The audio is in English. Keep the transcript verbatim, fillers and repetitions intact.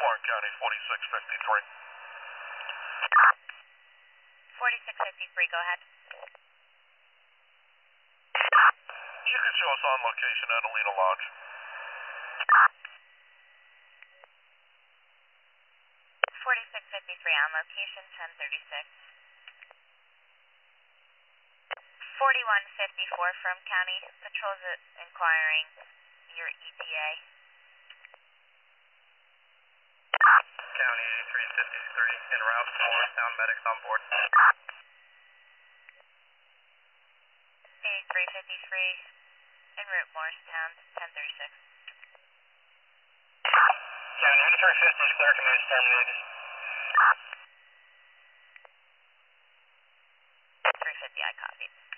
Warren County, forty-six fifty-three. forty-six fifty-three, go ahead. You can show us on location at Alina Lodge. forty-six fifty-three on location, ten thirty-six. forty-one fifty-four from County. Patrols inquiring your E T A. County eighty-three fifty-three, en route for town medics on board. eighty-three fifty-three, en route Morristown, ten thirty-six. County eighty-three fifty is clear, command is terminated. three fifty, I copied.